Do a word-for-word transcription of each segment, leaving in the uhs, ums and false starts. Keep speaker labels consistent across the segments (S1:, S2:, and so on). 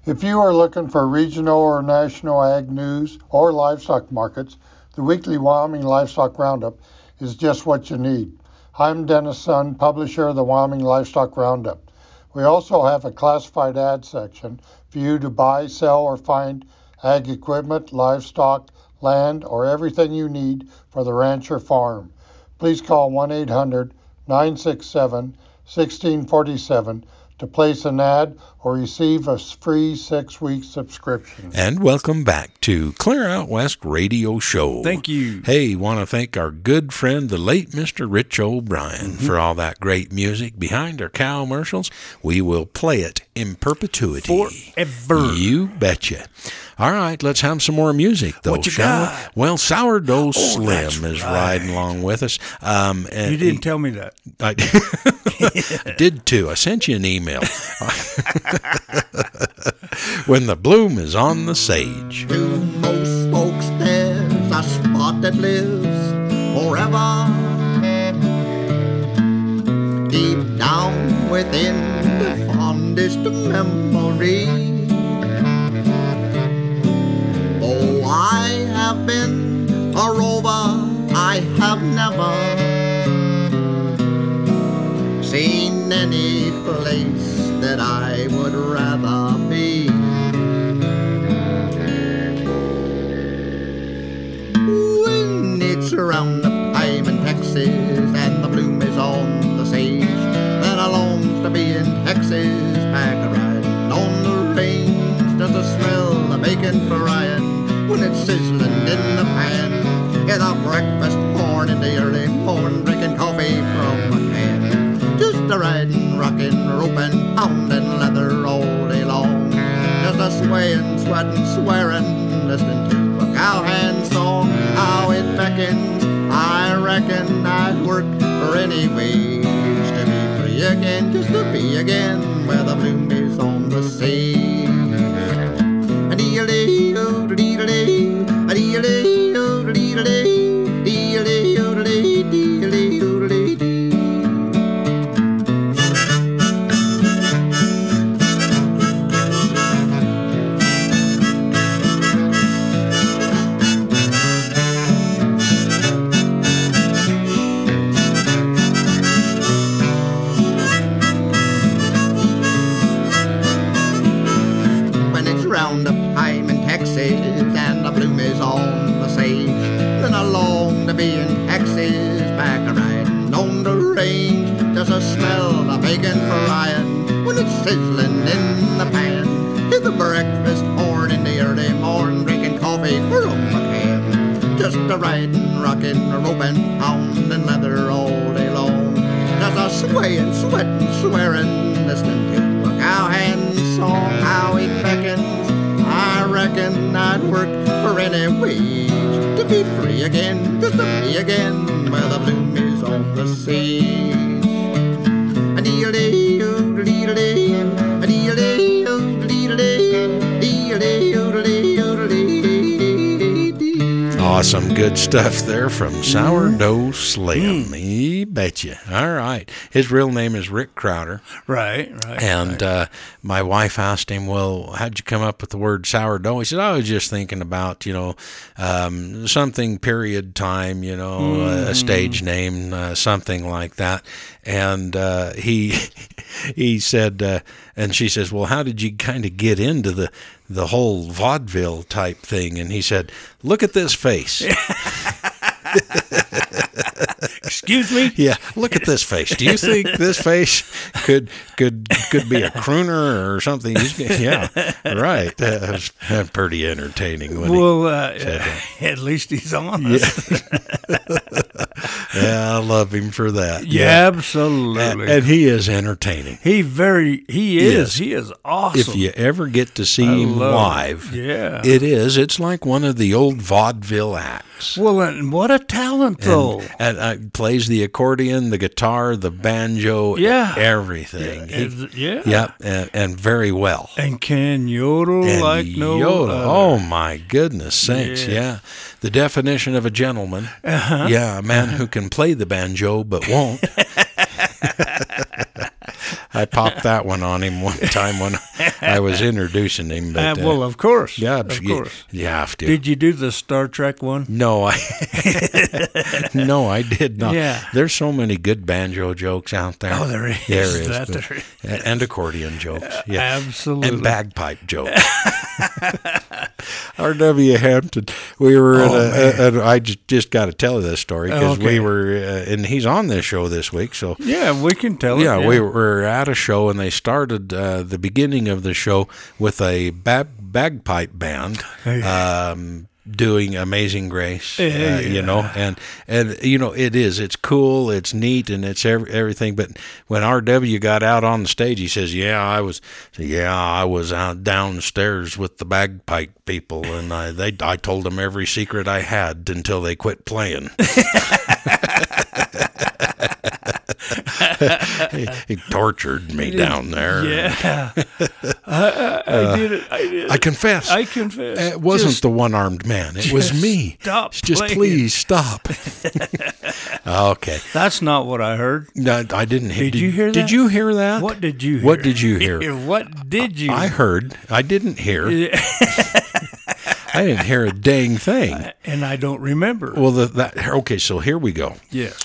S1: If you are looking for regional or national ag news or livestock markets, the weekly Wyoming Livestock Roundup is just what you need. I'm Dennis Sun, publisher of the Wyoming Livestock Roundup. We also have a classified ad section for you to buy, sell, or find ag equipment, livestock, land, or everything you need for the ranch or farm. Please call one eight hundred nine six seven one six four seven to place an ad or receive a free six-week subscription.
S2: And welcome back to Clear Out West Radio Show.
S3: Thank you.
S2: Hey, want to thank our good friend, the late Mister Rich O'Brien, mm-hmm. for all that great music behind our cow commercials. We will play it in perpetuity.
S3: Forever.
S2: You betcha. All right, let's have some more music, though,
S3: what you
S2: shall
S3: got?
S2: we? Well, Sourdough
S3: Oh,
S2: Slim
S3: that's
S2: is
S3: right.
S2: riding along with us. Um, and
S3: You didn't
S2: he,
S3: tell me that.
S2: I, I did, too. I sent you an email. When the bloom is on the sage.
S4: To most folks there's a spot that lives forever, deep down within the fondest memory. Oh, I have been a rover, I have never seen any place that I would rather be. When it's around the time in Texas and the bloom is on the sage, then I long to be in Texas, pack a riding on the range. Does the smell of bacon frying when it's sizzling in the pan? Get a breakfast corn in the early morning, drinking coffee from a can. Just a riding, rocking, roping, pounding leather all day long. Just a swaying, sweating, swearing, listening to a cowhand song. How it beckons, I reckon I'd work for any wage to be free again, just to be again where the bloom is on the sage. A dee-a-dee, oh, dee-a-dee, a dee-a-dee, oh, dee-a-dee, dee-a-dee, oh, dee-a-dee, dee-a-dee, oh, dee-a-dee. Roundup time in Texas and the bloom is on the sage, then I long to be in Texas, back a riding on the range. There's a smell of bacon frying when it's sizzling in the pan. Hear the breakfast horn in the early morning, drinking coffee from a can. Just a riding, rocking, roping, pounding leather all day long. There's a swaying, sweating, swearing, listening to a cowhand song. How he beckons, I reckon I'd work for any wage to be free again, just to be again where the bloom is on the sage. A dee-a-dee, oh, dee-a-dee, a dee-a-dee, oh, dee-a-dee, dee-a-dee, oh, dee-a-dee, oh, dee-a-dee.
S2: Awesome, good stuff there from Sourdough Slim. Mm. You betcha. All right. His real name is Rick Crowder.
S3: Right, right.
S2: And
S3: right.
S2: Uh, my wife asked him, well, how'd you come up with the word sourdough? He said, I was just thinking about, you know, um, something period time, you know, mm. a stage name, uh, something like that. And uh, he he said, uh, and she says, well, how did you kind of get into the, the whole vaudeville type thing? And he said, look at this face.
S3: Excuse me?
S2: Yeah, look at this face. Do you think this face could could could be a crooner or something? Yeah, right. That was uh, pretty entertaining. When
S3: well, uh, at least he's honest.
S2: Yeah. Yeah, I love him for that.
S3: Yeah,
S2: yeah.
S3: Absolutely.
S2: And, and he is entertaining.
S3: He very he is.
S2: Yes.
S3: He is awesome.
S2: If you ever get to see
S3: I
S2: him live,
S3: yeah.
S2: it is. It's like one of the old vaudeville acts.
S3: Well, and what a talent, though.
S2: And, and uh, plays the accordion, the guitar, the banjo,
S3: yeah.
S2: everything.
S3: Yeah.
S2: He,
S3: yeah.
S2: Yep, and, and very well.
S3: And can yodel
S2: and
S3: like no
S2: yodel.
S3: other.
S2: Oh, my goodness sakes,
S3: Yeah.
S2: yeah. The definition of a gentleman.
S3: Uh-huh.
S2: Yeah, a man who can play the banjo but won't. I popped that one on him one time when I was introducing him. But,
S3: uh, well, of course.
S2: yeah,
S3: of
S2: you,
S3: course.
S2: you have to.
S3: Did you do the Star Trek one?
S2: No, I no, I did not.
S3: Yeah.
S2: There's so many good banjo jokes out there.
S3: Oh, there is.
S2: There is.
S3: That
S2: but-
S3: there is.
S2: And accordion jokes. Yeah.
S3: Absolutely.
S2: And bagpipe jokes. R W Hampton, we were
S3: Oh,
S2: in a,
S3: man.
S2: a, a, I just, just got to tell you this story because
S3: Okay.
S2: we were, uh, and he's on this show this week, so.
S3: Yeah, we can tell it.
S2: Yeah, we were at a show, and they started uh, the beginning of the show with a bag, bagpipe band um, doing Amazing Grace, uh,
S3: Yeah,
S2: you
S3: yeah.
S2: know, and, and, you know, it is. It's cool, it's neat, and it's every, everything, but when R W got out on the stage, he says, yeah, I was, yeah, I was out downstairs with the bagpipe people, and I, they, I told them every secret I had until they quit playing. he, he tortured me down there.
S3: Yeah. I, I, I did it. I did it.
S2: I confess.
S3: I confess.
S2: It wasn't
S3: Just
S2: the one-armed man. It was
S3: just
S2: me.
S3: stop
S2: Just
S3: playing.
S2: please stop. Okay.
S3: That's not what I heard.
S2: No, I didn't hear.
S3: Did you hear
S2: Did
S3: that?
S2: you hear that?
S3: What did you hear?
S2: What did you hear?
S3: What did you
S2: I heard. I didn't hear. I didn't hear a dang thing.
S3: And I don't remember.
S2: Well, the, that okay. So here we go.
S3: Yes.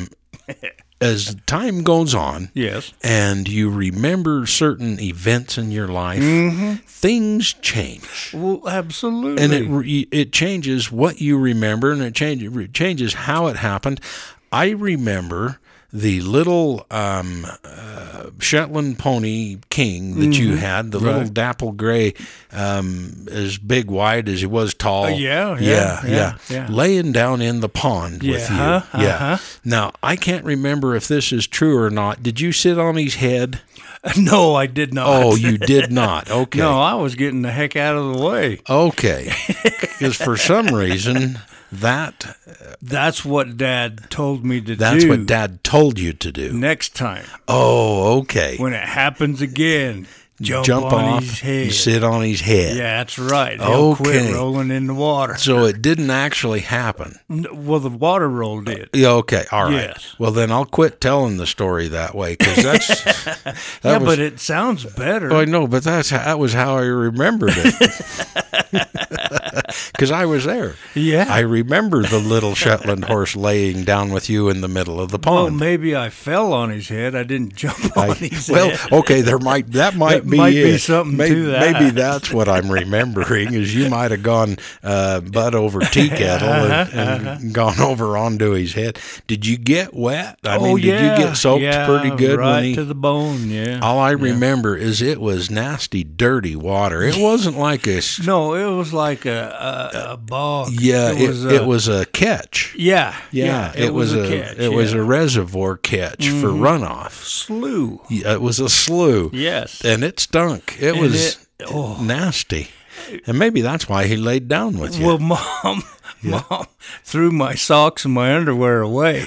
S2: As time goes on,
S3: Yes.
S2: and you remember certain events in your life, things change.
S3: Well, absolutely.
S2: And it re- it changes what you remember, and it changes it changes how it happened. I remember the little um, uh, Shetland pony king that you had, the little
S3: Right.
S2: dapple gray, um, as big wide as he was tall.
S3: Uh, yeah, yeah,
S2: yeah,
S3: yeah, yeah.
S2: laying down in the pond with you.
S3: Yeah,
S2: Yeah.
S3: uh-huh.
S2: Now I can't remember if this is true or not. Did you sit on his head?
S3: No, I did not.
S2: Oh, you did not. Okay.
S3: No, I was getting the heck out of the way.
S2: Okay. Because for some reason that
S3: That's what Dad told me to
S2: that's
S3: do.
S2: what Dad told you to do.
S3: Next time,
S2: Oh, okay.
S3: when it happens again, jump,
S2: Jump
S3: on
S2: off
S3: his head.
S2: and sit on his head.
S3: Yeah, that's right. He'll
S2: Okay.
S3: quit rolling in the water.
S2: So it didn't actually happen.
S3: N- Well, the water roll did.
S2: Yeah, okay, all right.
S3: Yes.
S2: Well, then I'll quit telling the story that way because that's. that
S3: yeah,
S2: was,
S3: but it sounds better.
S2: Oh, I know, but that's how, that was how I remembered it. Because I was there.
S3: Yeah.
S2: I remember the little Shetland horse laying down with you in the middle of the
S3: well,
S2: pond.
S3: maybe I fell on his head. I didn't jump on
S2: I-
S3: his
S2: well,
S3: head.
S2: okay, there might that might
S3: That
S2: be
S3: might be
S2: it.
S3: something
S2: May-
S3: to that.
S2: Maybe that's what I'm remembering is you might have gone uh, butt over tea kettle and, and gone over onto his head. Did you get wet? I
S3: oh,
S2: mean, did
S3: yeah.
S2: you get soaked
S3: yeah,
S2: pretty good
S3: right
S2: when he?
S3: to the bone? Yeah.
S2: All I remember is it was nasty, dirty water. It wasn't like a. s-
S3: No, it was like a a, a bog.
S2: Yeah, it,
S3: was
S2: it
S3: a,
S2: was a catch.
S3: Yeah,
S2: Yeah, it, was, a,
S3: catch.
S2: it was
S3: yeah.
S2: a reservoir catch for runoff.
S3: slew.
S2: Yeah, it was a slough.
S3: Yes.
S2: And it stunk. It
S3: And
S2: was
S3: it- oh.
S2: nasty. And maybe that's why he laid down with you.
S3: Well, mom, mom threw my socks and my underwear away.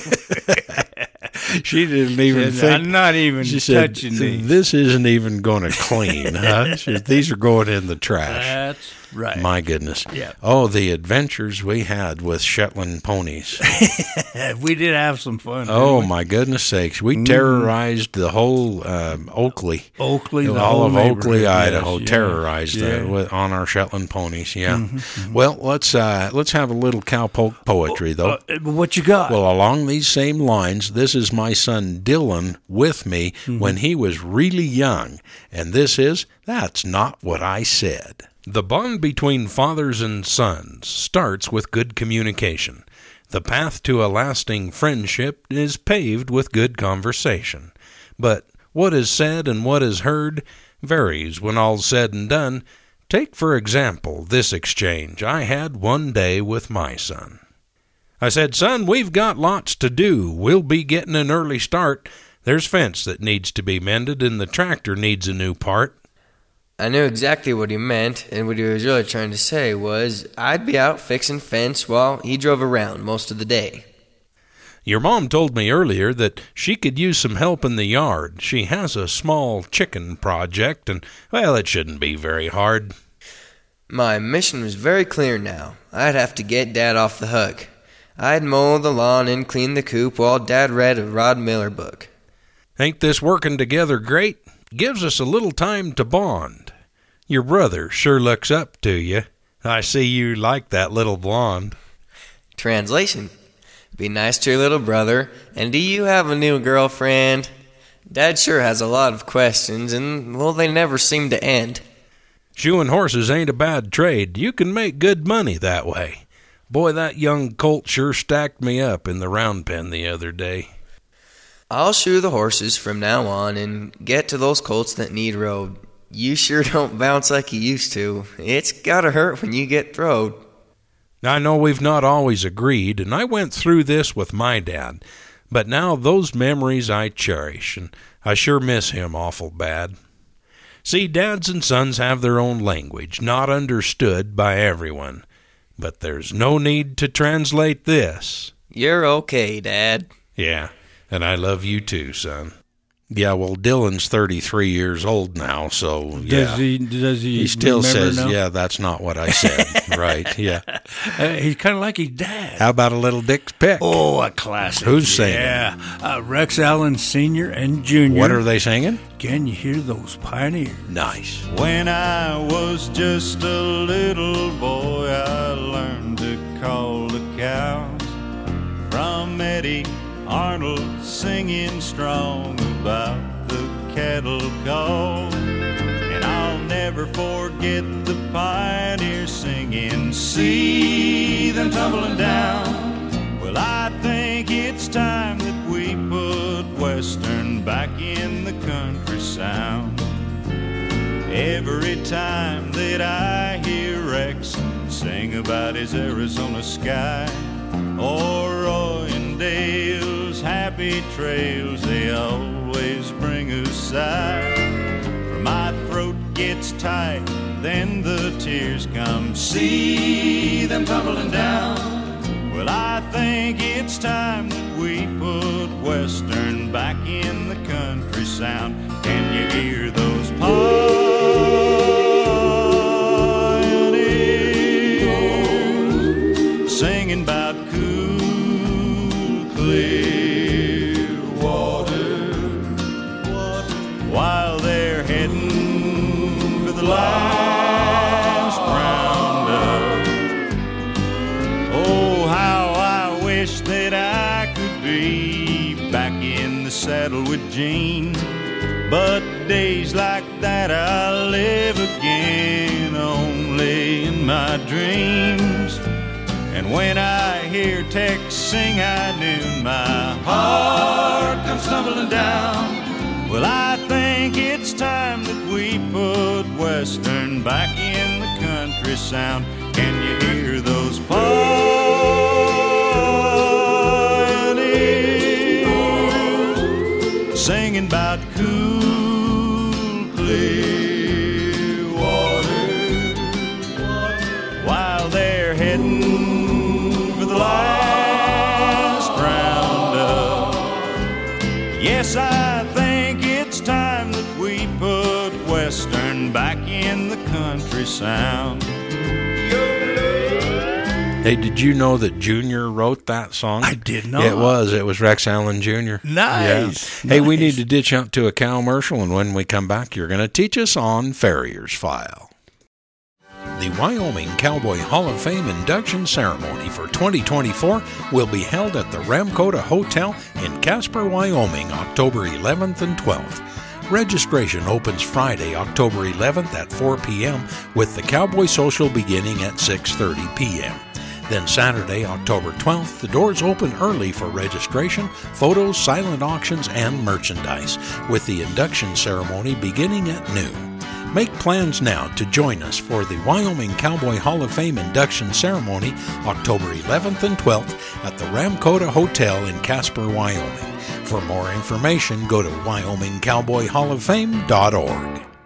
S2: she didn't even
S3: Said,
S2: think.
S3: I'm not even
S2: She said,
S3: touching these.
S2: "This isn't even going to clean, huh? She said, these are going in the trash."
S3: That's right.
S2: My goodness.
S3: Yeah.
S2: Oh, the adventures we had with Shetland ponies.
S3: we did have some fun.
S2: Oh,
S3: didn't we?
S2: my goodness sakes. We terrorized the whole um, Oakley.
S3: Oakley, the
S2: all
S3: whole
S2: of
S3: neighborhood,
S2: Oakley,
S3: yes,
S2: Idaho,
S3: yeah,
S2: terrorized
S3: yeah.
S2: uh, with, on our Shetland ponies. Yeah.
S3: Mm-hmm,
S2: Well, let's uh, let's have a little cowpoke poetry, though.
S3: Uh, what you got?
S2: Well, along these same lines, this is my son Dylan with me
S3: Mm-hmm.
S2: when he was really young, and this is That's Not What I Said. The bond between fathers and sons starts with good communication. The path to a lasting friendship is paved with good conversation. But what is said and what is heard varies when all's said and done. Take, for example, this exchange I had one day with my son. I said, "Son, we've got lots to do. We'll be getting an early start. There's fence that needs to be mended, and the tractor needs a new part."
S5: I knew exactly what he meant, and what he was really trying to say was I'd be out fixing fence while he drove around most of the day.
S2: Your mom told me earlier that she could use some help in the yard. She has a small chicken project, and, well, it shouldn't be very hard.
S5: My mission was very clear now. I'd have to get Dad off the hook. I'd mow the lawn and clean the coop while Dad read a Rod Miller book.
S2: Ain't this working together great? Gives us a little time to bond. Your brother sure looks up to you. I see you like that little blonde.
S5: Translation. Be nice to your little brother, and do you have a new girlfriend? Dad sure has a lot of questions, and, well, they never seem to end.
S2: Shoeing horses ain't a bad trade. You can make good money that way. Boy, that young colt sure stacked me up in the round pen the other day.
S5: I'll shoe the horses from now on and get to those colts that need rode. You sure don't bounce like you used to. It's gotta hurt when you get throwed.
S2: I know we've not always agreed, and I went through this with my dad, but now those memories I cherish, and I sure miss him awful bad. See, dads and sons have their own language, not understood by everyone, but there's no need to translate this.
S5: You're okay, Dad.
S2: Yeah, and I love you too, son. Yeah, well, Dylan's thirty-three years old now, so, yeah.
S3: Does he, does he,
S2: he still says,
S3: now?
S2: yeah, that's not what I said. Right, yeah.
S3: Uh, he's kind of like his dad.
S2: How about a little Dick's Pick?
S3: Oh, a classic.
S2: Who's singing?
S3: Yeah, uh, Rex Allen Senior and Junior
S2: What are they singing?
S3: Can you hear those pioneers?
S2: Nice.
S6: When I was just a little boy, I learned to call the cows from Eddie Arnold singing strong about the cattle call. And I'll never forget the pioneers singing, see them tumbling down. Well, I think it's time that we put Western back in the country sound. Every time that I hear Rex sing about his Arizona sky, or Roy and Dale's happy trails, they always bring a sigh. For my throat gets tight, then the tears come, see them tumbling down. Well, I think it's time that we put Western back in the country sound. Can you hear those pioneers singing about cool, clear water, while they're heading for the last roundup? Oh, how I wish that I could be back in the saddle with Gene, but days like that I live again only in my dreams. And when I hear Tex sing, I knew my heart comes tumbling down. Well, I think it's time that we put Western back in the country sound. Can you hear those pioneers singing about cool, clear water, while they're heading for the last roundup? Yes, I think it's time that we put Western back in the country sound.
S2: Hey, did you know that Junior wrote that song?
S3: I did not.
S2: It was. It was Rex Allen Junior
S3: Nice.
S2: Yeah. Hey,
S3: Nice.
S2: we need to ditch out to a commercial, and when we come back, you're going to teach us on Farrier's File. The Wyoming Cowboy Hall of Fame induction ceremony for twenty twenty-four will be held at the Ramcota Hotel in Casper, Wyoming, October eleventh and twelfth. Registration opens Friday, October eleventh at four p.m. with the Cowboy Social beginning at six thirty p.m. Then Saturday, October twelfth, the doors open early for registration, photos, silent auctions, and merchandise, with the induction ceremony beginning at noon. Make plans now to join us for the Wyoming Cowboy Hall of Fame induction ceremony, October eleventh and twelfth, at the Ramcota Hotel in Casper, Wyoming. For more information, go to wyoming cowboy hall of fame dot org.